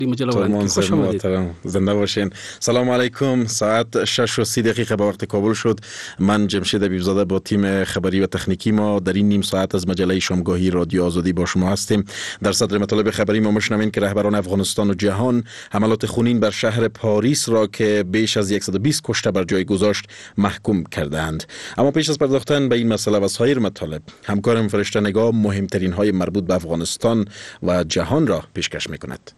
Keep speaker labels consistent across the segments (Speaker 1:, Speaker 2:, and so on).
Speaker 1: مجله خوش آمدید. زنده باشین. سلام علیکم. ساعت 6:30 به وقت کابل شد. من جمشید حبیبزاده با تیم خبری و تکنیکی ما در این نیم ساعت از مجله شامگاهی رادیو آزادی با شما هستیم. در صدر مطالب خبری ما میشنوین که رهبران افغانستان و جهان حملات خونین بر شهر پاریس را که بیش از 120 کشته بر جای گذاشت محکوم کردند. اما پیش از پرداختن به این مسئله و سایر مطالب، همکارم فرشته نگاه مهمترین های مربوط به افغانستان و جهان را پیشکش میکند.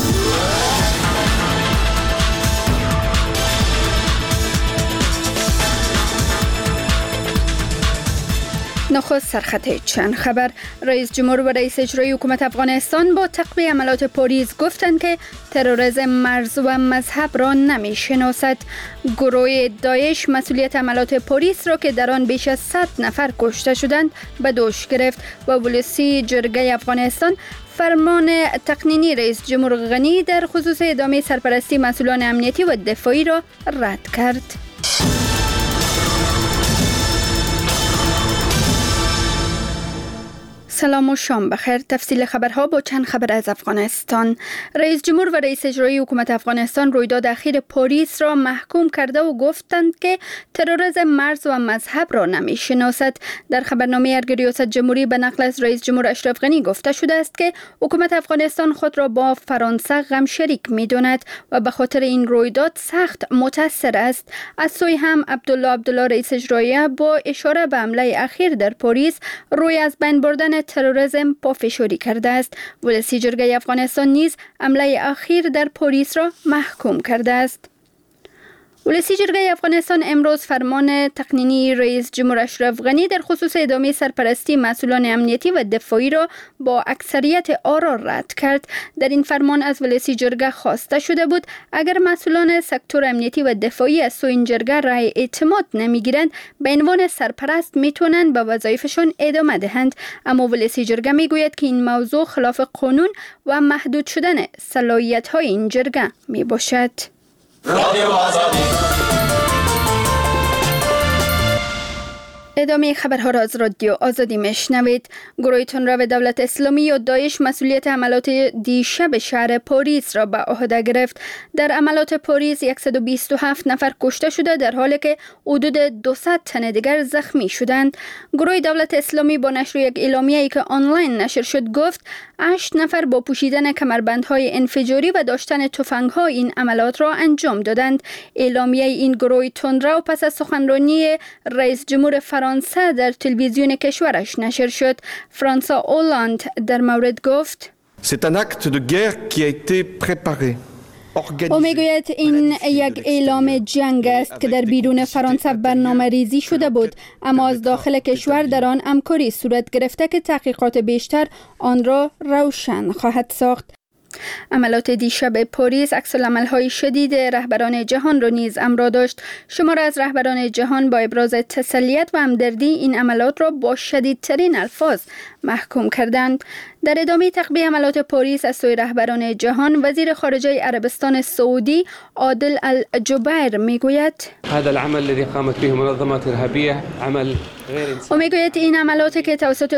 Speaker 2: نخست سرخط چند خبر. رئیس جمهور و رئیس اجرایی حکومت افغانستان با تقویه عملات پاریس گفتند که تروریسم مرز و مذهب را نمی شناسد. گروه داعش مسئولیت عملات پاریس را که در آن بیش از 100 نفر کشته شدند به دوش گرفت و ولسی جرگه افغانستان فرمان تقنینی رئیس جمهور غنی در خصوص ادامه سرپرستی مسئولان امنیتی و دفاعی را رد کرد. سلام و شام بخیر. تفصیل خبرها با چند خبر از افغانستان. رئیس جمهور و رئیس اجرایی حکومت افغانستان رویداد اخیر پاریس را محکوم کرده و گفتند که تروریسم مرز و مذهب را نمی شناسد. در خبرنامه ارگ ریاست جمهوری به نقل از رئیس جمهور اشرف غنی گفته شده است که حکومت افغانستان خود را با فرانسه غم شریک می داند و به خاطر این رویداد سخت متاثر است. از سوی هم عبدالله رئیس اجرایی با اشاره به حمله اخیر در پاریس روی از بین بردن تروریسم پافشاری کرده است. ولسی جرگه افغانستان نیز حمله اخیر در پاریس را محکوم کرده است. ولسی جرگه افغانستان امروز فرمان تقنینی رئیس جمهور اشرف غنی در خصوص ادامه سرپرستی مسئولان امنیتی و دفاعی را با اکثریت آرا رد کرد. در این فرمان از ولسی جرگه خواسته شده بود اگر مسئولان سکتور امنیتی و دفاعی از سوی این جرگه رأی اعتماد نمیگیرند به عنوان سرپرست میتونند به وظایفشان ادامه دهند. اما ولسی جرگه میگوید که این موضوع خلاف قانون و محدود شدن صلاحیت های این جرگه می باشد. ادامه خبرها را از رادیو آزادی میشنوید. گروه تندرو دولت اسلامی یا داعش مسئولیت عملات دیشب شهر پاریس را به عهده گرفت. در عملات پاریس 127 نفر کشته شده در حالی که حدود 200 تن دیگر زخمی شدند. گروه دولت اسلامی با نشر یک اعلامیه‌ای که آنلاین نشر شد گفت 8 نفر با پوشیدن کمربندهای انفجاری و داشتن تفنگ‌ها این عملات را انجام دادند. اعلامیه این گروه تندرو پس از سخنرانی رئیس جمهور فرانسه در تلویزیون کشورش نشر شد. فرانسوا اولاند در مورد گفت:
Speaker 3: C'est un acte de guerre qui a été préparé.
Speaker 2: او میگوید این یک اعلام جنگ است که در بیرون فرانسه برنامه ریزی شده بود، اما از داخل کشور در آن همکاری صورت گرفته که تحقیقات بیشتر آن را روشن خواهد ساخت. عملات دیشب پاریس عکس‌العمل‌های شدید رهبران جهان را نیز امرا داشت. شمار از رهبران جهان با ابراز تسلیت و همدردی این عملات را با شدیدترین الفاظ محکوم کردند. در ادامه تقویه عملات پاریس از سوی رهبران جهان، وزیر خارجه عربستان سعودی عادل الجبیر میگوید:
Speaker 4: هذا العمل الذي قامت به منظمات ارهابيه عمل غیر انسانی.
Speaker 2: او میگوید این عملات که توسط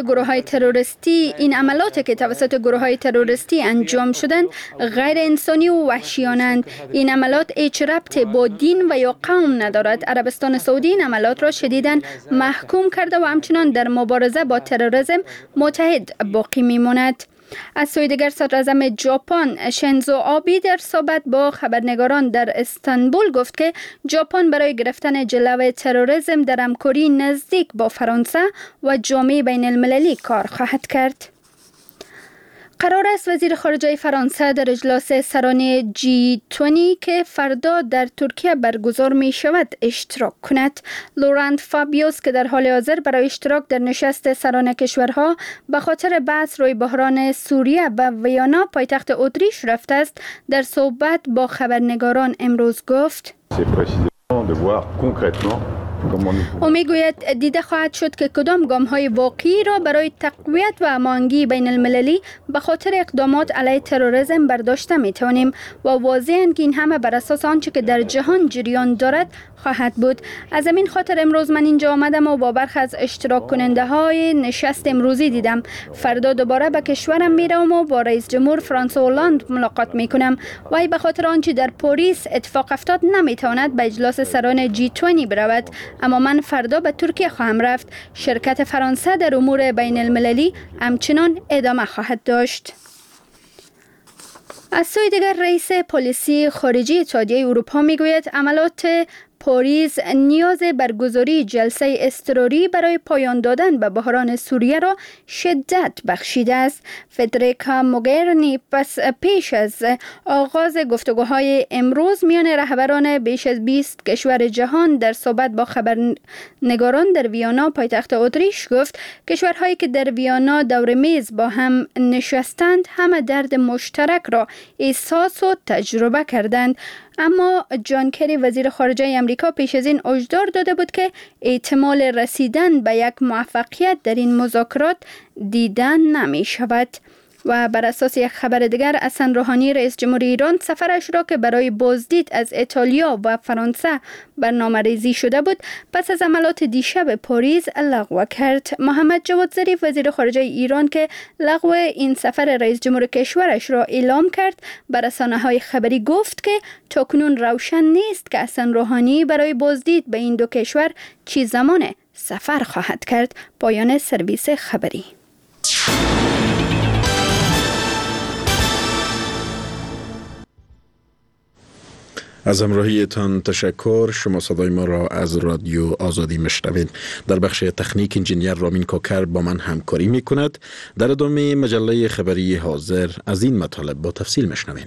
Speaker 2: گروه های تروریستی انجام شدند غیر انسانی و وحشیانند. این عملات هیچ ربطی با دین و یا قوم ندارد. عربستان سعودی این عملات را شدیداً محکوم کرده و همچنان در مبارزه با تروریسم متحد باقی میماند. از سوی دیگر صدراعظم ژاپن شینزو آبی در صحبت با خبرنگاران در استانبول گفت که ژاپن برای گرفتن جلوی تروریسم در همکاری نزدیک با فرانسه و جامعه بین المللی کار خواهد کرد. قرار است وزیر خارجه فرانسه در اجلاس سرانه G20 که فردا در ترکیه برگزار می شود اشتراک کند. لورانت فابیوس که در حال حاضر برای اشتراک در نشست سران کشورها به خاطر بحث روی بحران سوریه به ویانا پایتخت اتریش رفته است، در صحبت با خبرنگاران امروز گفت: او میگوید دیده خواهد شد که کدام گام‌های واقعی را برای تقویت و هماهنگی بین المللی به خاطر اقدامات علیه تروریسم برداشته میتوانیم و واضحاً که این همه بر اساس آنچه که در جهان جریان دارد خواهد بود. از همین خاطر امروز من اینجا آمدم و با برخی از اشتراک کننده های نشست امروزی دیدم. فردا دوباره به کشورم میروم و با رئیس جمهور فرانسوا هلند ملاقات میکنم. وی به خاطر آنچه در پاریس اتفاق افتاد نمیتواند به اجلاس سران G20 برود، اما من فردا به ترکیه خواهم رفت. شرکت فرانسه در امور بین المللی همچنان ادامه خواهد داشت. از سوی دیگر رئیس پلیسی خارجی اتحادیه اروپا میگوید عملات پاریس نیاز برگزاری جلسه اضطراری برای پایان دادن به بحران سوریه را شدت بخشیده است. فدریکا موگرینی پیش از آغاز گفتگوهای امروز میان رهبران بیش از 20 کشور جهان در صحبت با خبرنگاران در ویانا پایتخت اتریش گفت کشورهایی که در ویانا دور میز با هم نشستند همه درد مشترک را احساس و تجربه کردند. اما جان کری وزیر خارجه امریکا پیش از این هشدار داده بود که احتمال رسیدن به یک موفقیت در این مذاکرات دیدن نمی شود. و بر اساس یک خبر دیگر حسن روحانی رئیس جمهوری ایران سفرش را که برای بازدید از ایتالیا و فرانسه برنامه‌ریزی شده بود پس از عملات دیشب پاریس لغو کرد. محمد جواد ظریف وزیر خارجه ایران که لغو این سفر رئیس جمهور کشورش را اعلام کرد بر رسانه‌های خبری گفت که تاکنون روشن نیست که حسن روحانی برای بازدید به این دو کشور چه زمان سفر خواهد کرد. پایان سرویس خبری.
Speaker 1: از همراهیتان تشکر. شما صدای ما را از رادیو آزادی میشنوید. در بخش تکنیک انجینیر رامین کوکر با من همکاری می کند. در ادامه مجله خبری حاضر از این مطالب با تفصیل میشنوید.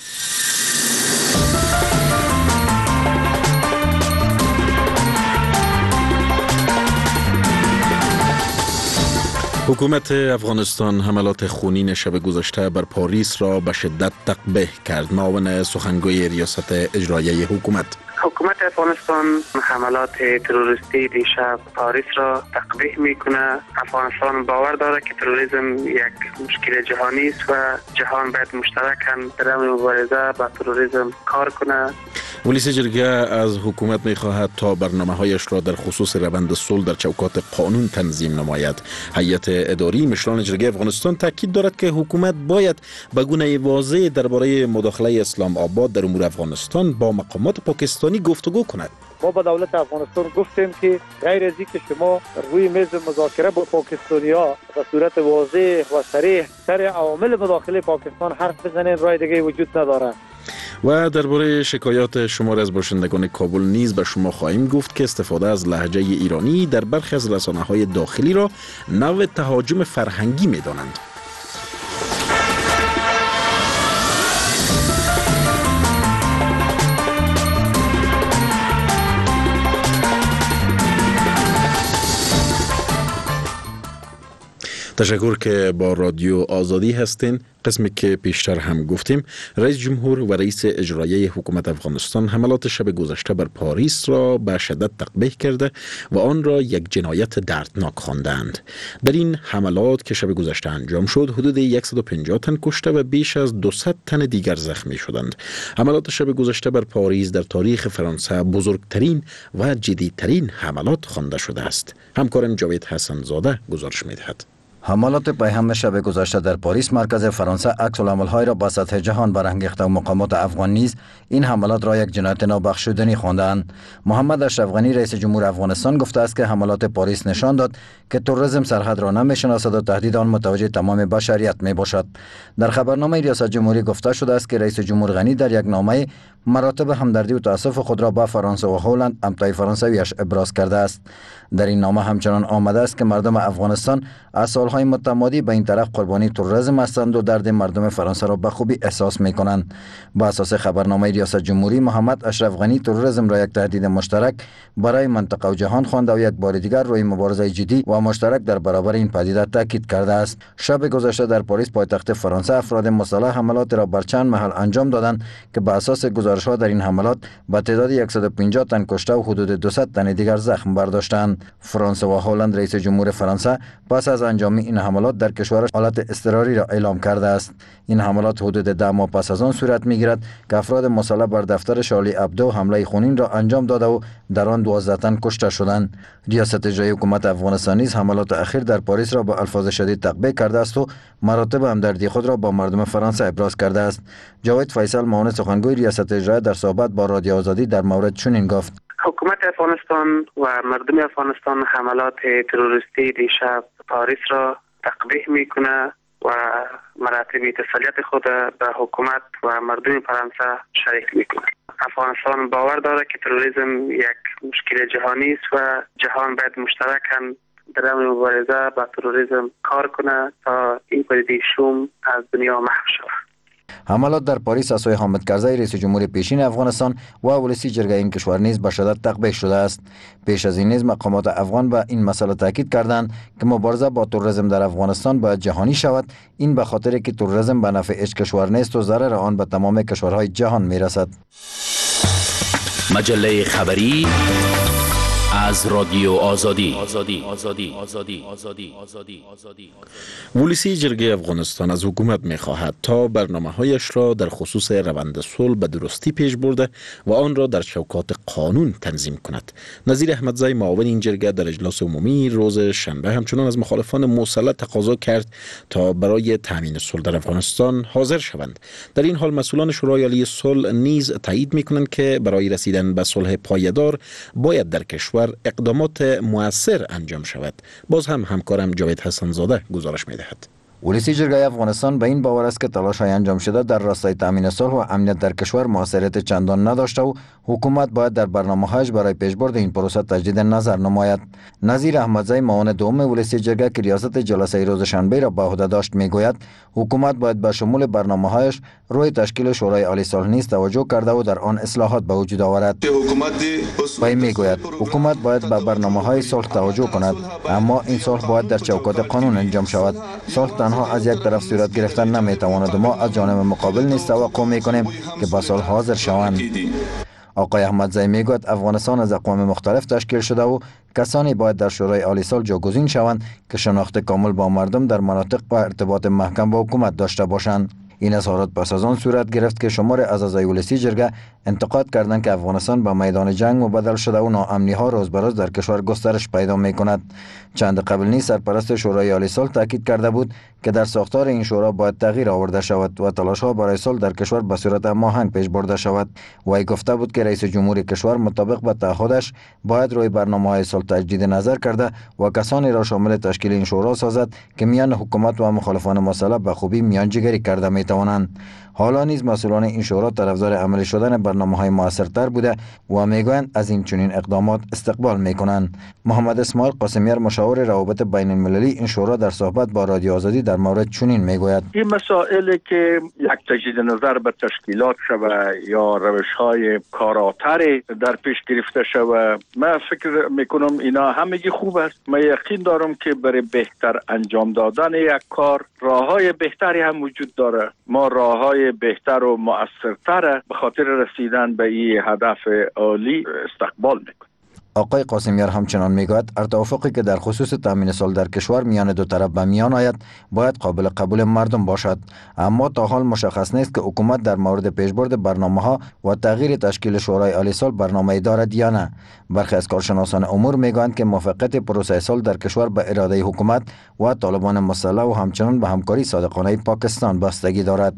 Speaker 1: حکومت افغانستان حملات خونین شب گذشته بر پاریس را به شدت تقبیح کرد. معاون سخنگوی ریاست اجرایی حکومت
Speaker 5: افغانستان حملات تروریستی دیشب پاریس را تقبیح میکنه. افغانستان باور داره که تروریسم یک مشکل جهانی است و جهان باید مشترکاً در مبارزه با تروریسم کار کنه.
Speaker 1: ولایت جرگه از حکومت می‌خواهد تا برنامه‌هایش را در خصوص روند صلح در چوکات قانون تنظیم نماید. هیئت اداری مشران جرگه افغانستان تاکید دارد که حکومت باید به گونه واضح درباره مداخله اسلام آباد در امور افغانستان با مقامات پاکستانی گفتگو کند.
Speaker 6: ما با دولت افغانستان گفتیم که غیر از اینکه شما روی میز مذاکره با پاکستانی‌ها به صورت واضح و صریح سر عوامل مداخله پاکستان حرف بزنین راه دیگه وجود نداره.
Speaker 1: و درباره شکایات شمار از باشندگان کابل نیز به شما خواهیم گفت که استفاده از لهجه ایرانی در برخی از رسانه‌های داخلی را نوع تهاجم فرهنگی می‌دانند. تشکر که با رادیو آزادی هستین. قسمی که پیشتر هم گفتیم رئیس جمهور و رئیس اجرایی حکومت افغانستان حملات شب گذشته بر پاریس را به شدت تقبیح کرده و آن را یک جنایت دردناک خواندند. در این حملات که شب گذشته انجام شد حدود 150 تن کشته و بیش از 200 تن دیگر زخمی شدند. حملات شب گذشته بر پاریس در تاریخ فرانسه بزرگترین و جدیترین حملات خوانده شده است. همکارم جاوید حسن زاده گزارش می‌دهد.
Speaker 7: حملات پیهم شب گذشته در پاریس مرکز فرانسه عکس العمل‌های را به سطح جهان برانگیخته و مقامات افغان نیز این حملات را یک جنایت نابخشودنی خواندند. محمد اشرف غنی رئیس جمهور افغانستان گفته است که حملات پاریس نشان داد که تروریسم سرحد را نمی‌شناسد و تهدید آن متوجه تمام بشریت میباشد. در خبرنامه ریاست جمهوری گفته شده است که رئیس جمهور غنی در یک نامه مراتب همدردی و تأسف خود را به فرانسه و هلند همتای فرانسویش ابراز کرده است. در این نامه همچنان آمده است که مردم افغانستان از سالها سالهای متمادی به این طرف قربانی تروریسم هستند و درد مردم فرانسه را به خوبی احساس میکنند. با اساس خبرنامه ریاست جمهوری، محمد اشرف غنی تروریسم را یک تهدید مشترک برای منطقه و جهان خوانده و یک بار دیگر روی مبارزه جدی و مشترک در برابر این پدیده تاکید کرده است. شب گذشته در پاریس پایتخت فرانسه افراد مسلح حملات را بر چند محل انجام دادند که به اساس گزارش‌ها در این حملات به تعداد 150 تن کشته و حدود 200 تن دیگر زخم برداشتند. فرانسه و هلند رئیس جمهور فرانسه پس از انجام این حملات در کشورش حالت اضطراری را اعلام کرده است. این حملات حدود 10 ماه پس از آن صورت می‌گیرد که افراد مسلح بر دفتر شارلی ابدو حمله خونین را انجام داده و در آن 12 تن کشته شدند. ریاست اجرایی حکومت افغانستان نیز حملات اخیر در پاریس را با الفاظ شدید تقبیح کرده است و مراتب همدردی خود را با مردم فرانسه ابراز کرده است. جاوید فیصل، معاون سخنگوی ریاست اجرایی، در صحبت با رادیو آزادی در مورد چنین گفت:
Speaker 5: حکومت افغانستان و مردم افغانستان حملات تروریستی دیشب پاریس را تقبیح میکنه و مراتب تسلیت خود به حکومت و مردم فرانسه شریک میکنه. افغانستان باور داره که تروریسم یک مشکل جهانی است و جهان باید مشترکاً در این مبارزه با تروریسم کار کنه تا این پدیده شوم از دنیا محو شود.
Speaker 7: حملات در پاریس از سوی حامد کرزی رئیس جمهور پیشین افغانستان و ولسی جرگه این کشور نیز به شدت تقبیح شده است. پیش از این نیز مقامات افغان به این مسئله تاکید کردند که مبارزه با تروریسم در افغانستان باید جهانی شود. این به خاطر که تروریسم به نفع هیچ کشور نیست و ضرر آن به تمام کشورهای جهان میرسد.
Speaker 8: مجله خبری از رادیو آزادی.
Speaker 1: ولسی جرگه افغانستان از حکومت می‌خواهد تا برنامه‌هایش را در خصوص روند صلح به درستی پیش برده و آن را در چوکات قانون تنظیم کند. نظیر احمدزی، معاون این جرگه، در اجلاس عمومی روز شنبه همچنان از مخالفان مسلح تقاضا کرد تا برای تامین صلح در افغانستان حاضر شوند. در این حال مسئولان شورای عالی صلح نیز تایید می‌کنند که برای رسیدن به صلح پایدار باید در کشور اقدامات مؤثر انجام شود. باز هم همکارم جاوید حسن زاده گزارش می‌دهد.
Speaker 7: ولسی جرگه افغانستان به این باور است که تلاش‌های انجام شده در راستای تامین صلح و امنیت در کشور موثریت چندان نداشته و حکومت باید در برنامه‌هایش برای پیشبرد این پروسه تجدید نظر نماید. نظیر احمدزی، معاون دوم ولسی جرگه که ریاست جلسه روز شنبه را به عهده داشت، میگوید حکومت باید به شمول برنامه‌هایش روی تشکیل شورای عالی صلح نیز توجه کرده و در آن اصلاحات به وجود آورد. وی میگوید حکومت باید به برنامه‌های صلح توجه کند، اما این صلح باید در چوکات قانون انجام شود. صلح تنها از یک طرف صورت گرفتن نمیتواند و ما از جانب مقابل نیز توقع میکنیم که به صلح حاضر شوند. آقای احمدزی میگوید افغانستان از اقوام مختلف تشکیل شده و کسانی باید در شورای عالی صلح جاگزین شوند که شناخت کامل با مردم در مناطق و ارتباط محکم با حکومت داشته باشند. این اظهارات پس از آن صورت گرفت که شمار از اعضای ولسی جرگه انتقاد کردند که افغانستان به میدان جنگ مبدل شده و ناامنی ها روز به روز در کشور گسترش پیدا می کند. چند قبل نیز سرپرست شورای عالی صلح تاکید کرده بود که در ساختار این شورا باید تغییر آورده شود و تلاش ها برای صلح در کشور به صورت هماهنگ پیش برده شود. وی گفته بود که رئیس جمهور کشور مطابق به تعهدش باید روی برنامه‌های صلح تجدید نظر کرده و کسانی را شامل تشکیل این شورا سازد که میان حکومت و مخالفان مسلح به خوبی میانجیگری کرده می توانند. حالا نیز مسئولان این شورا طرفدار عملی شدن برنامه‌های موثرتر بوده و میگویند از این چنین اقدامات استقبال میکنند. محمد اسماعیل قاسمیار، مشاور روابط بین المللی این شورا، در صحبت با رادیو آزادی در مورد چنین میگوید:
Speaker 9: این مسائلی که یک تجدید نظر به تشکیلات شود یا روش‌های کارآتری در پیش گرفته شود، من فکر میکنم اینا همگی خوب است. من یقین دارم که برای بهتر انجام دادن یک کار راه‌های بهتری هم وجود داره. ما راه‌های بهتر و مؤثرتر به خاطر رسیدن به این هدف عالی استقبال میکنیم.
Speaker 7: آقای قاسمیار همچنان میگوید ارتوافقی که در خصوص تامین صلح در کشور میان دو طرف به میان آید باید قابل قبول مردم باشد، اما تا حال مشخص نیست که حکومت در مورد پیشبرد برنامه‌ها و تغییر تشکیل شورای عالی صلح برنامه‌ای دارد یا نه. برخی از کارشناسان امور میگویند که موفقیت پروسه صلح در کشور به اراده حکومت و طالبان مسلح و همچنان به همکاری صادقانه پاکستان بستگی دارد.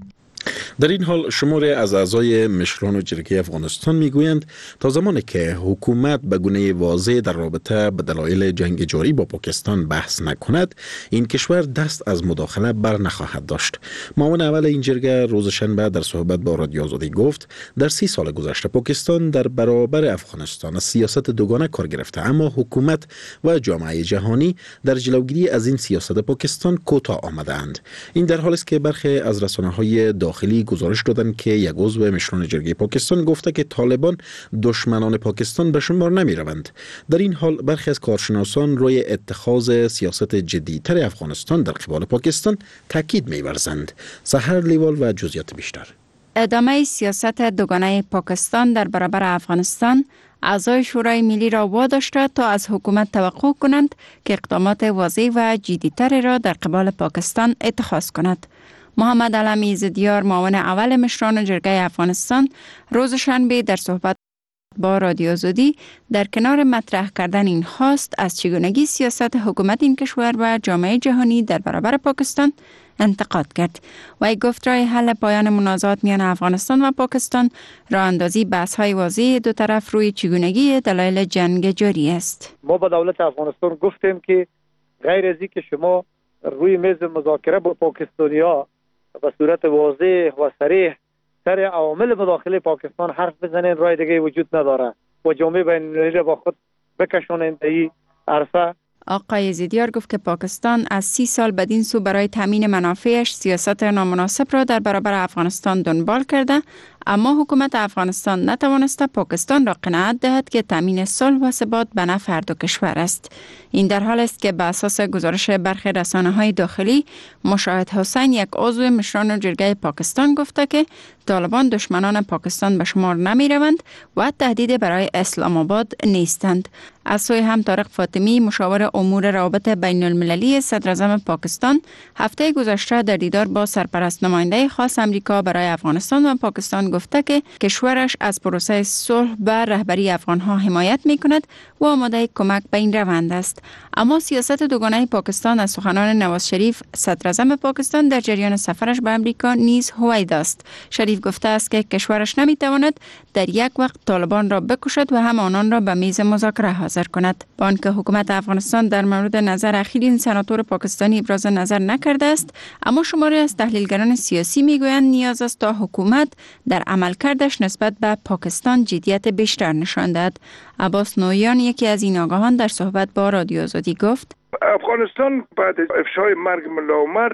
Speaker 1: در این حال شماری از اعضای مشران جرگه افغانستان میگویند تا زمانی که حکومت به گونه واضح در رابطه به دلایل جنگ جاری با پاکستان بحث نکند، این کشور دست از مداخله بر نخواهد داشت. معاون اول این جرگه روز شنبه در صحبت با رادیو آزادی گفت در 30 سال گذشته پاکستان در برابر افغانستان از سیاست دوگانه کار گرفته، اما حکومت و جامعه جهانی در جلوگیری از این سیاست پاکستان کوتاه آمدند. این در حالی است که برخی از رسانه‌های داخلی گزارش دادند که یک عضو مشران جرگه پاکستان گفته که طالبان دشمنان پاکستان به شمار نمی روند. در این حال برخی از کارشناسان روی اتخاذ سیاست جدی‌تر افغانستان در قبال پاکستان تاکید می‌ورزند. سحر لیوال و جزئیات بیشتر.
Speaker 10: ادامه سیاست دوگانه پاکستان در برابر افغانستان اعضای شورای ملی را واداشته تا از حکومت توقع کنند که اقدامات واضح و جدی‌تر را در قبال پاکستان اتخاذ کند. محمد علمی زدیار معاون اول مشران جرگه افغانستان روز شنبه در صحبت با رادیو آزادی در کنار مطرح کردن این خواست از چگونگی سیاست حکومت این کشور و جامعه جهانی در برابر پاکستان انتقاد کرد. وی گفت راه حل پایان منازعات میان افغانستان و پاکستان راه اندازی بحث‌های واضح دو طرف روی چگونگی دلایل جنگ جاری است.
Speaker 6: ما با دولت افغانستان گفتیم که غیر از اینکه شما روی میز مذاکره با پاکستانی‌ها به صورت واضح و صریح سر عوامل مداخله پاکستان حرف بزنین، راه دیگه وجود نداره و جامعه بین‌المللی را با خود بکشانند این عرصه.
Speaker 10: آقای زیدیار گفت که پاکستان از 30 سال بدین سو برای تامین منافعش سیاست نامناسب را در برابر افغانستان دنبال کرده، اما حکومت افغانستان نتوانسته پاکستان را قناعت دهد که تامین صلح و ثبات به نفع هر دو کشور است. این در حال است که به اساس گزارش برخی رسانه‌های داخلی، مشاهد حسین یک عضو مشران جرگه پاکستان گفته که طالبان دشمنان پاکستان به شمار نمی روند و تهدید برای اسلام آباد نیستند. از سوی هم طارق فاطمی مشاور امور روابط بین المللی صدر اعظم پاکستان هفته گذشته در دیدار با سرپرست نماینده خاص امریکا برای افغانستان و پاکستان گفته که کشورش از پروسه صلح به رهبری افغانها حمایت می کند و آماده کمک به این روند است. اما سیاست دوگانه پاکستان از سخنان نواز شریف صدر اعظم پاکستان در جریان سفرش به امریکا نیز هویدا است. شریف گفته است که کشورش نمی تواند در یک وقت طالبان را بکشد و هم آنان را به میز مذاکره حاضر کند. با آنکه حکومت افغانستان در مورد نظر اخیر این سناتور پاکستانی ابراز نظر نکرده است، اما شماری از تحلیلگران سیاسی میگویند نیاز است تا حکومت در عملکردش نسبت به پاکستان جدیت بیشتر نشان دهد. عباس نویان یکی از این آگاهان در صحبت با رادیو آزادی گفت
Speaker 11: افغانستان بعد از افشای مرگ ملا عمر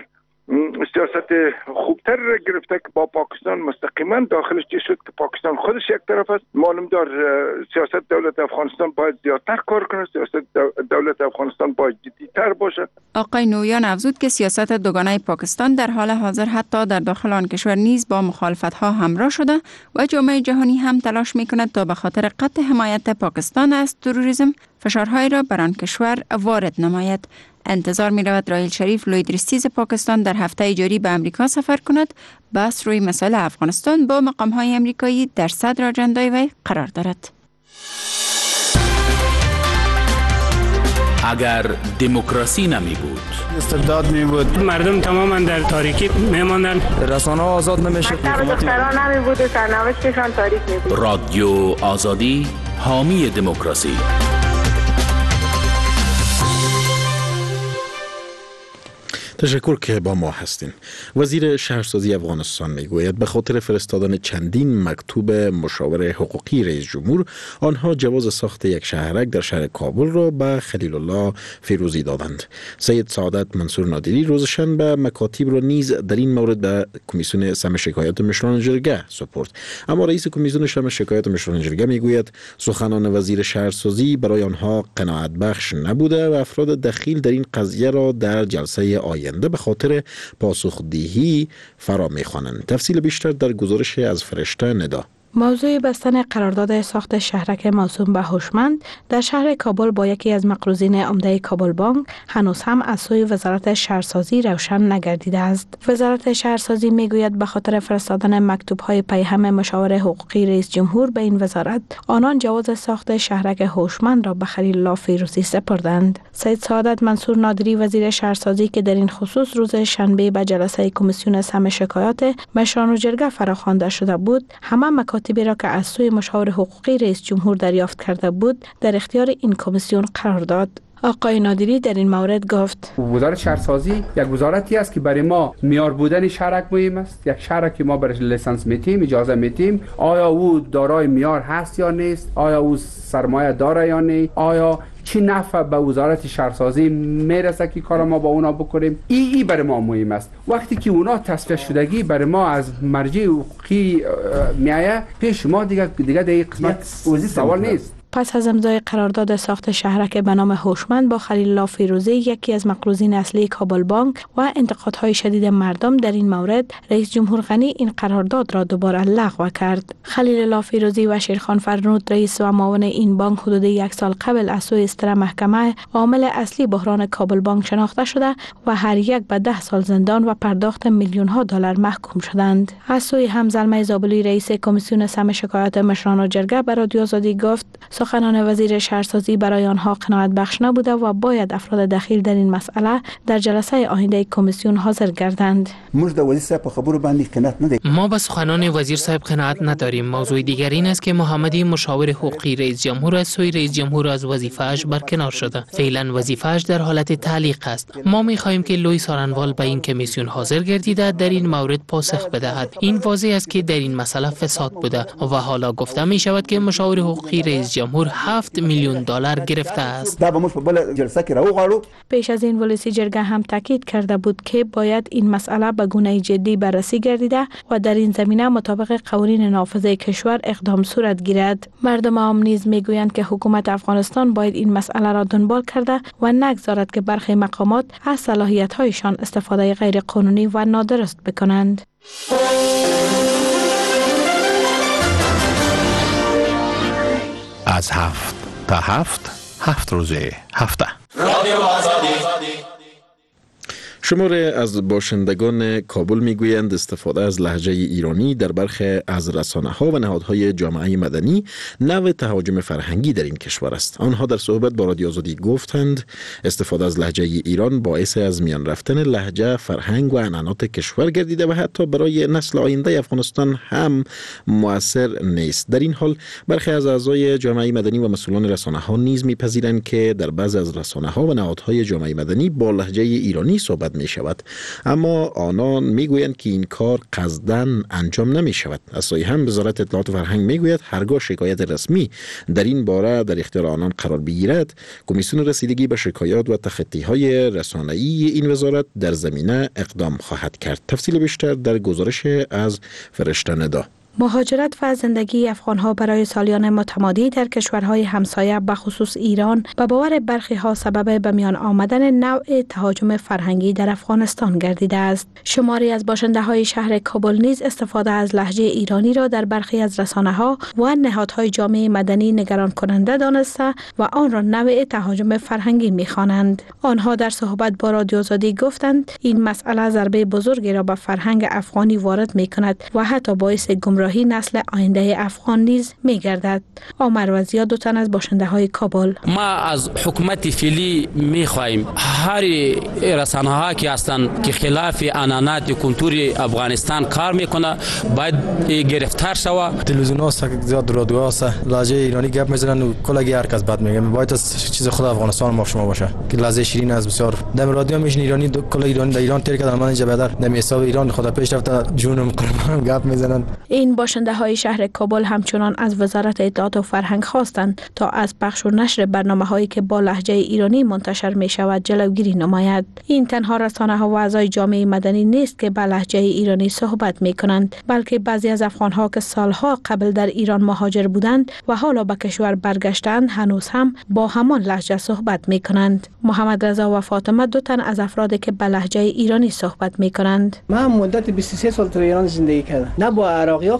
Speaker 11: سیاست خوبتر را گرفته که با پاکستان مستقیما داخلش چی شد که پاکستان خودش یک طرف است. معلوم دار سیاست دولت افغانستان باید زیادتر کار کنه، سیاست دولت افغانستان باید جدی‌تر باشد.
Speaker 10: آقای نویان افزود که سیاست دوگانه پاکستان در حال حاضر حتی در داخل آن کشور نیز با مخالفت‌ها همراه شده و جامعه جهانی هم تلاش می‌کند تا به خاطر قطع حمایت پاکستان از تروریسم فشارهای را بر آن کشور وارد نماید. انتظار می رود راحیل شریف لویدرستیز پاکستان در هفته جاری به امریکا سفر کند. بحث روی مسائل افغانستان با مقام‌های امریکایی در صدر اجندای وی قرار دارد.
Speaker 8: اگر دموکراسی نمی بود،
Speaker 12: استبداد می بود،
Speaker 13: مردم تماما در تاریکی می ماندن،
Speaker 12: رسانه‌ها آزاد نمی‌شد،
Speaker 14: دختران نمی بود و سرنوشتشان تاریک می بود.
Speaker 8: رادیو آزادی حامی دموکراسی.
Speaker 1: تشکر که با ما هستین. وزیر شهرسازی افغانستان میگوید به خاطر فرستادن چندین مکتوب مشاور حقوقی رئیس جمهور آنها جواز ساخت یک شهرک در شهر کابل را به خلیل الله فیروزی دادند. سید سعادت منصور نادری روز شنبه مکاتیب را نیز در این مورد به کمیسیون سم شکایات مشران جرگه سپرد. اما رئیس کمیسیون سم شکایات مشران جرگه میگوید سخنان وزیر شهرسازی برای آنها قناعت بخش نبوده و افراد دخیل در این قضیه را در جلسه آینده به خاطر پاسخدهی فرا می‌خوانند. تفصیل بیشتر در گزارش از فرشته ندا.
Speaker 15: موضوع بستن قرارداد ساخت شهرک موسوم به هوشمند در شهر کابل با یکی از مقروضین عمده کابل بانک هنوز هم از سوی وزارت شهرسازی روشن نگردیده است. وزارت شهرسازی میگوید به خاطر فرستادن مکتوب‌های پیهم مشاور حقوقی رئیس جمهور به این وزارت، آنان جواز ساخت شهرک هوشمند را به خلیل الله فیروزی سپردند. سید سعادت منصور نادری وزیر شهرسازی که در این خصوص روز شنبه به جلسه کمیسیون سهم شکایات مشران جرگه فراخوانده شده بود، همه مکاتبی را که از سوی مشاور حقوقی رئیس جمهور دریافت کرده بود در اختیار این کمیسیون قرار داد. آقای نادری در این مورد گفت:
Speaker 16: وزارت شهرسازی یک وزارتی است که برای ما معیار بودن شهرک مهم است. یک شهرک که ما برای لیسانس میتیم، اجازه میتیم، آیا او دارای معیار هست یا نیست، آیا او سرمایه داره یا نه، آیا چی نفع به وزارت شهرسازی میرسه که کار ما با اونا بکنیم. ای برای ما مهم است. وقتی که اونا تصفیه شدگی برای ما از مرجع حقوقی میایه پیش ما، دیگه در این قسمت سوال نیست.
Speaker 15: پس از امضای قرارداد ساخت شهرک به نام هوشمند با خلیل الله فیروزی، یکی از مقروضین اصلی کابل بانک و انتقادهای شدید مردم در این مورد، رئیس جمهور غنی این قرارداد را دوباره لغو کرد. خلیل الله فیروزی و شیرخان فرنود، رئیس و معاون این بانک، حدود یک سال قبل از سوی استر محکمه عامل اصلی بحران کابل بانک شناخته شده و هر یک به 10 سال زندان و پرداخت میلیون ها دلار محکوم شدند. از سوی هم زلمه زابلی، رئیس کمیسیون سهم شکایات مشران جرگه، به رادیو آزادی گفت سخنان وزیر شهرسازی برای آنها قناعت بخش نبوده و باید افراد دخیل در این مسئله در جلسه آینده کمیسیون حاضر گردند.
Speaker 17: ما به سخنان وزیر صاحب قناعت نداریم. موضوع دیگر این است که محمدی مشاور حقوقی رئیس جمهور از سوی رئیس جمهور از وظیفه‌اش برکنار شده. فعلا وظیفه‌اش در حالت تعلیق است. ما می‌خواهیم که لوی سارنوال به این کمیسیون حاضر گردیده در این مورد پاسخ بدهد. این واضح است که در این مسئله فساد بوده و حالا گفته می شود که مشاور حقوقی رئیس جمهور 7 میلیون دلار گرفته است.
Speaker 15: پیش از این ولسی جرگه هم تاکید کرده بود که باید این مسئله به گونه جدی بررسی گردیده و در این زمینه مطابق قوانین نافذه کشور اقدام صورت گیرد. مردم عام نیز میگویند که حکومت افغانستان باید این مسئله را دنبال کرده و نگذارد که برخی مقامات از صلاحیت‌هایشان استفاده غیر قانونی و نادرست بکنند.
Speaker 18: از 7 تا 7 روز هفته.
Speaker 1: رادیو آزادی. شماره از باشندگان کابل میگویند استفاده از لهجه ایرانی در برخی از رسانه‌ها و نهادهای جامعه مدنی نوع تهاجم فرهنگی در این کشور است. آنها در صحبت با رادیو آزادی گفتند استفاده از لهجه ایران باعث از میان رفتن لهجه، فرهنگ و عنعنات کشور گردیده و حتی برای نسل آینده افغانستان هم مؤثر نیست. در این حال برخی از اعضای جامعه مدنی و مسئولان رسانه‌ها نیز میپذیرند که در بعضی از رسانه‌ها و نهادهای جامعه مدنی با لهجه ایرانی صحبت می شود، اما آنان می گویند که این کار قصداً انجام نمی شود. از سوی هم وزارت اطلاعات و فرهنگ می گوید هرگاه شکایت رسمی در این باره در اختیار آنان قرار بگیرد، کمیسیون رسیدگی به شکایات و تخطی های رسانه‌ای این وزارت در زمینه اقدام خواهد کرد. تفصیل بیشتر در گزارش از فرشته ندا.
Speaker 15: مهاجرت و زندگی افغان‌ها برای سالیان متمادی در کشورهای همسایه به خصوص ایران به باور برخی‌ها سبب به میان آمدن نوع تهاجم فرهنگی در افغانستان گردیده است. شماری از باشنده‌های شهر کابل نیز استفاده از لهجه ایرانی را در برخی از رسانه‌ها و نهادهای جامعه مدنی نگران کننده دانسته و آن را نوع تهاجم فرهنگی می‌خوانند. آنها در صحبت با رادیو آزادی گفتند این مسئله ضربه بزرگی را به فرهنگ افغانی وارد می‌کند و حتی باعث گمراهی نسل آینده افغان نیز می‌گردد. عمر وزیا، دو تن از باشنده‌های کابل:
Speaker 19: ما از حکومت فعلی می‌خواهیم هر رسانه‌ها که هستند که خلاف عنعنات کلتور افغانستان کار میکنه باید گرفتار شود.
Speaker 12: تلویزیون‌ها زیاد رادیوها لهجه ایرانی گپ میزنن و کلی هر کس بد میگه. باید از چیز خود افغانستان ما شما باشه که لهجه شیرین از بسیار در رادیو میشن ایرانی کل ایرانی در ایران تیر کردن. من اینجا بدر در حساب ایران خدا پیش رفته جونم قربان گپ میزنن.
Speaker 15: این باشنده‌های شهر کابل همچنان از وزارت اطلاعات و فرهنگ خواستند تا از پخش و نشر برنامه‌هایی که با لهجه ایرانی منتشر می‌شود جلوگیری نماید. این تنها رسانه‌ها و اعضای جامعه مدنی نیست که با لهجه ایرانی صحبت می‌کنند، بلکه بعضی از افغان‌ها که سالها قبل در ایران مهاجر بودند و حالا به کشور برگشتند هنوز هم با همان لهجه صحبت می‌کنند. محمد رضا و فاطمه، دو تن از افرادی که با لهجه ایرانی صحبت می‌کنند.
Speaker 20: من مدت 23 سال تو ایران زندگی کردم. نه با عراقی‌ها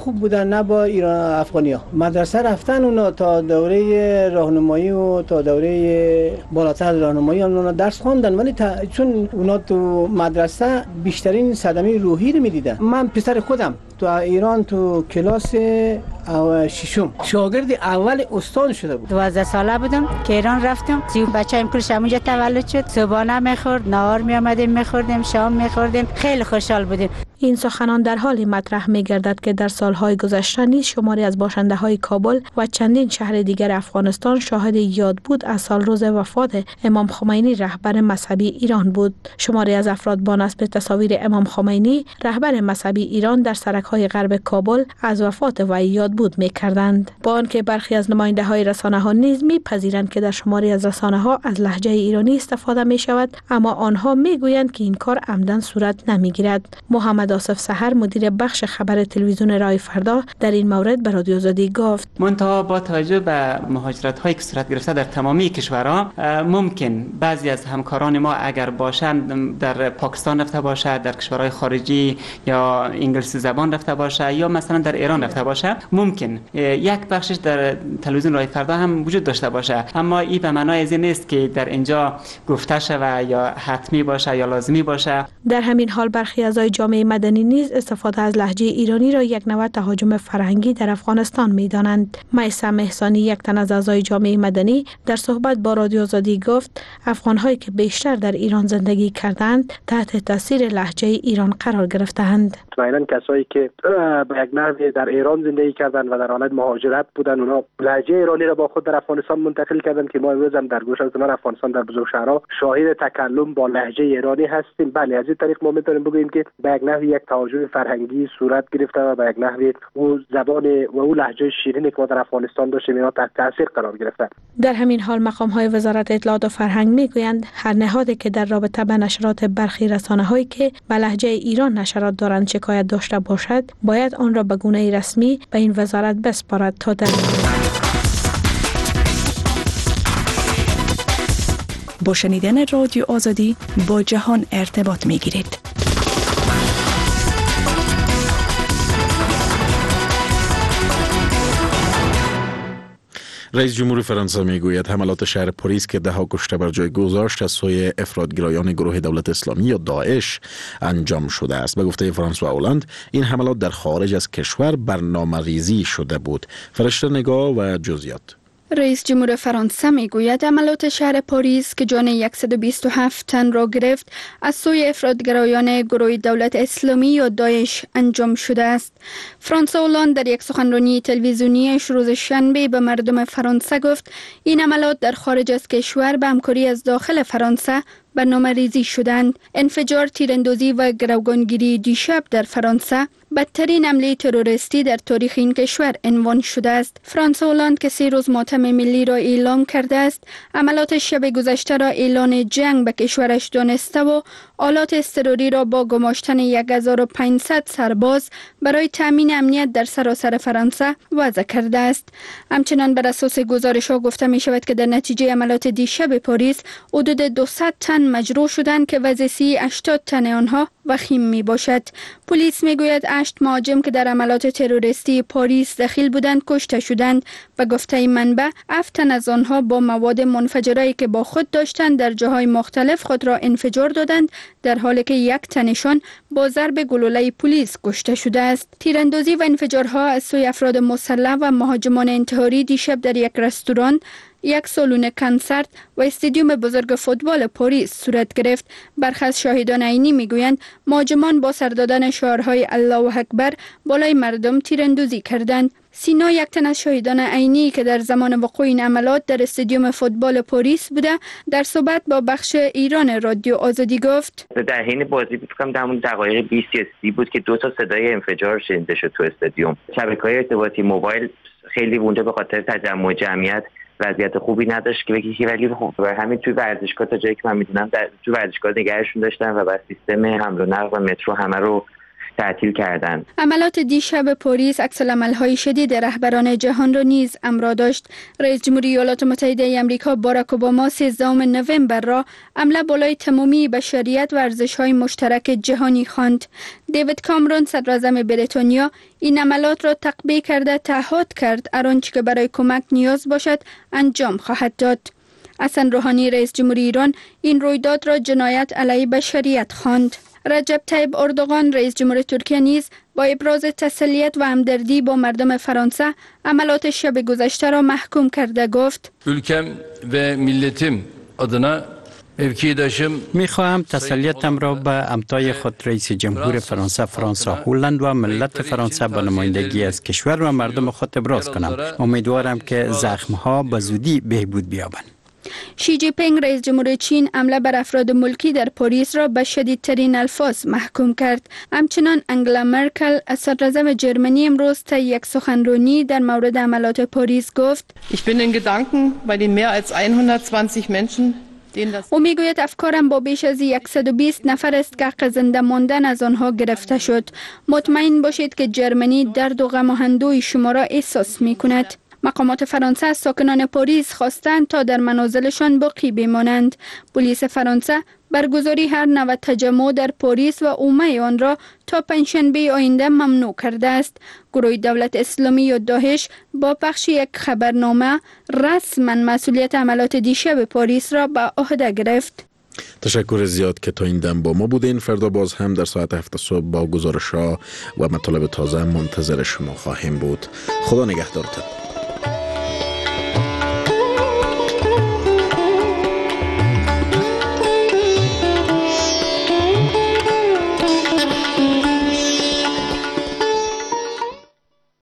Speaker 20: خوب بودن نه با ایران افغانیا. مدرسه رفتن اونا تا دوره راهنمایی و تا دوره بالاتر راهنمایی اونا درس خواندن، ولی چون اونا تو مدرسه بیشترین صدمه روحی رو میدیدن. من پسر خودم تو ایران تو کلاس ششم شاگرد اول استاد شده بود.
Speaker 21: 12 ساله بودم که ایران رفتم. بچه‌ام کلش همونجا تولد شد. صبحانه می‌خورد، نهار می‌آمدیم می‌خوردیم، شام می‌خوردیم. خیلی خوشحال بودیم.
Speaker 15: این سخنان در حالی مطرح می‌گردد که در سالهای گذشته نیز شماری از باشنده‌های کابل و چندین شهر دیگر افغانستان شاهد یاد بود از سال روز وفات امام خمینی رهبر مذهبی ایران بود. شماری از افراد با نسب تصاویر امام خمینی رهبر مذهبی ایران در سرک‌های غرب کابل از وفات وی یاد بود می‌کردند. با آنکه برخی از نماینده‌های رسانه‌ها نیز می‌پذیرند که در شماری از رسانه‌ها از لهجه ایرانی استفاده می‌شود، اما آنها می‌گویند که این کار عمدن صورت نمی‌گیرد. محمد آصف سحر مدیر بخش خبر تلویزیون رای فردا در این مورد به رادیو آزادی گفت:
Speaker 22: منتها با توجه به مهاجرت‌هایی که صورت گرفته در تمامی کشورها، ممکن بعضی از همکاران ما اگر باشند در پاکستان رفته باشد، در کشورهای خارجی یا انگلیسی زبان رفته باشه یا مثلا در ایران رفته باشه، ممکن یک بخشش در تلویزیون رای فردا هم وجود داشته باشه، اما این به معنای از این نیست که در اینجا گفته شود یا حتمی باشه یا لازمی باشه.
Speaker 15: در همین حال برخی اعضای جامعه مدنی نیز استفاده از لهجه ایرانی را یک نوع تهاجم فرهنگی در افغانستان می‌دانند. میثم احسانی، یک تن از اعضای جامعه مدنی، در صحبت با رادیو آزادی گفت افغان‌هایی که بیشتر در ایران زندگی کردند تحت تاثیر لهجه ایران قرار گرفتند.
Speaker 23: مطمئناً کسایی که به یک نحوی در ایران زندگی کردند و در حالت مهاجرت بودند، اونها لهجه ایرانی را با خود در افغانستان منتقل کردند که ما امروز هم در گوشه زمان افغانستان در بزرگ شهرها شاهد تکلم با لهجه ایرانی هستیم. بله، از این طریق ما میتونیم بگوییم که به یک نحوی یک تهاجم فرهنگی صورت گرفته و به یک نحوی او زبان و او لهجه شیرینی که ما در افغانستان داشتیم اینا تحت تاثیر قرار گرفته.
Speaker 15: در همین حال مقام‌های وزارت اطلاعات و فرهنگ میگویند هر نهادی که در رابطه با نشرات برخی رسانه‌هایی که به لهجه ایران نشرات دارند شکایت داشته باشد، باید آن را به گونه رسمی به این وزارت بسپارد تا در
Speaker 24: با شنیدن رادیو آزادی با جهان ارتباط می‌گیرید.
Speaker 1: رئیس جمهور فرانسه میگوید حملات شهر پاریس که 10 کشته بر جای گذاشت از سوی افراطگرایان گروه دولت اسلامی یا داعش انجام شده است. به گفته فرانسوا اولند این حملات در خارج از کشور برنامه‌ریزی شده بود. فرشته نگاه و جزئیات.
Speaker 2: رئیس جمهور فرانسه میگوید عملات شهر پاریس که جان 127 تن را گرفت از سوی افراطگرایان گروه دولت اسلامی یا داعش انجام شده است. فرانسوا اولند در یک سخنرانی تلویزیونیش روز شنبه به مردم فرانسه گفت این عملات در خارج از کشور به همکاری از داخل فرانسه برنامه‌ریزی شدند. انفجار، تیراندازی و گروگانگیری دیشب در فرانسه بدترین حمله تروریستی در تاریخ این کشور عنوان شده است. فرانسوا اولند که 3 روز ماتم ملی را اعلام کرده است، عملات شب گذشته را اعلان جنگ به کشورش دانسته و آلات اضطراری را با گماشتن 1500 سرباز برای تامین امنیت در سراسر فرانسه وضع کرده است. همچنان بر اساس گزارش‌ها گفته می شود که در نتیجه عملات دیشب پاریس حدود 200 تن مجروح شدند که وضعیت 80 تن آنها وخیم می باشد. پلیس می گوید 8 مهاجم که در عملات تروریستی پاریس دخیل بودند کشته شدند و گفته منبع 7 تن از آنها با مواد منفجره‌ای که با خود داشتند در جاهای مختلف خود را انفجار دادند، در حالی که 1 تنشان با ضرب گلوله پلیس کشته شده است. تیراندازی و انفجارها از سوی افراد مسلح و مهاجمان انتحاری دیشب در یک رستوران، یک سالن کنسرت و استادیوم بزرگ فوتبال پاریس صورت گرفت. برخی از شاهدان عینی میگویند مهاجمان با سر دادن شعارهای الله اکبر بالای مردم تیراندازی کردند. سینا، یک تن از شاهدان عینی که در زمان وقوع این عملات در استادیوم فوتبال پاریس بوده، در صحبت با بخش ایران رادیو آزادی گفت
Speaker 25: در حین بازی فکر کنم دقایق 20 یا 30 بود که 2 تا صدای انفجار شنیده شد تو استادیوم. شبکه‌های ارتباطی موبایل خیلی اونجا به خاطر تجمع جمعیت وضعیت خوبی نداشت که بگی، ولی خب همین توی ورزشگاه تا جایی که من میدونم تو ورزشگاه نگهشون داشتن و بر سیستم حمل و نقل و مترو همه رو تعطیل کردند.
Speaker 2: عملات دیشب پاریس عکس‌العمل‌های شدید رهبران جهان را نیز امرا داشت. رئیس جمهوری ایالات متحده آمریکا باراک اوباما 13 نوامبر را حمله بالای تمامی بشریت و ارزش‌های مشترک جهانی خواند. دیوید کامرون صدراعظم بریتانیا این عملات را تقبیح کرده تعهد کرد هر آنچه که برای کمک نیاز باشد انجام خواهد داد. حسن روحانی رئیس جمهوری ایران این رویداد را جنایت علیه بشریت خواند. رجب طیب اردوغان رئیس جمهور ترکیه نیز با ابراز تسلیت و همدردی با مردم فرانسه عملات شب گذشته را محکوم کرده گفت:
Speaker 3: ülkem ve milletim adına mevkidaşım
Speaker 4: میخواهم تسلیتم را به همتای خود رئیس جمهور فرانسه فرانسوا هولند و ملت فرانسه به نمایندگی از کشور و مردم خود ابراز کنم. امیدوارم که زخم‌ها به زودی بهبود بیابند.
Speaker 2: شی جی پینگ رئیس جمهور چین حمله بر افراد ملکی در پاریس را به شدیدترین الفاظ محکوم کرد. همچنان انگلا مرکل صدراعظم جرمنی امروز طی یک سخنرانی در مورد عملات پاریس گفت:
Speaker 5: Ich bin in Gedanken bei den mehr als 120 Menschen.
Speaker 2: او میگوید افکارم با بیش از 120 نفر است که حق زنده ماندن از آنها گرفته شد. مطمئن باشید که جرمنی درد و غم و اندوه شما را احساس می کند. مقامات فرانسه از ساکنان پاریس خواستند تا در منازلشان باقی بمانند. پلیس فرانسه برگزاری هر نوع تجمع در پاریس و عموم آن را تا پنجشنبه آینده ممنوع کرده است. گروه دولت اسلامی یا داعش با پخش یک خبرنامه رسما مسئولیت عملات دیشب پاریس را به عهده گرفت.
Speaker 1: تشکر زیاد که تا این دم با ما بودین. فردا باز هم در ساعت 7 صبح با گزارش‌ها و مطالب تازه منتظر شما خواهیم بود. خدا نگهدارتان.